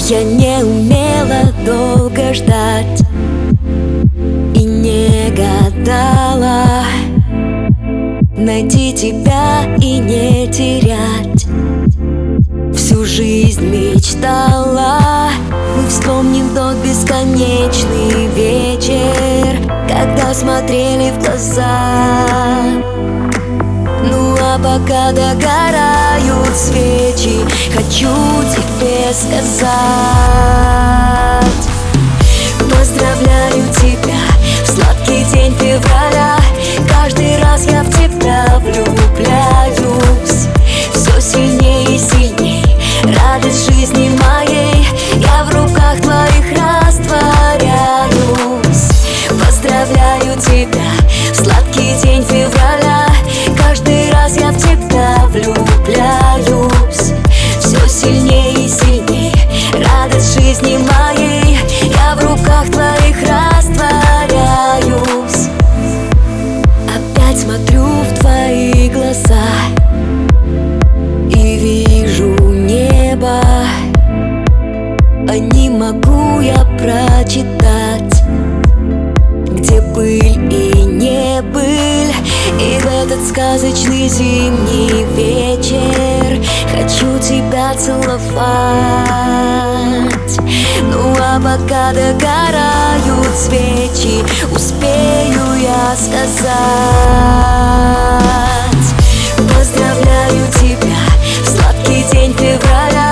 Я не умела долго ждать и не гадала найти тебя и не терять. Всю жизнь мечтала. Мы вспомним тот бесконечный вечер, когда смотрели в глаза. Ну а пока догорают свечи, хочу тебе сказать: поздравляю тебя в сладкий день февраля. Каждый раз я в тебя влюбляюсь все сильнее и сильней. Радость жизни моей, я в руках твоих растворяюсь. Поздравляю тебя в сладкий день февраля. Каждый раз я в тебя влюбляюсь все сильнее и сильней. Радость жизни моей, я в руках твоих растворяюсь. Опять смотрю в твои глаза и вижу небо, а не могу я прочитать, где быль и не быль. И в этот сказочный зимний вечер хочу тебя целовать. Ну а пока догорают свечи, успею я сказать: поздравляю тебя в сладкий день февраля.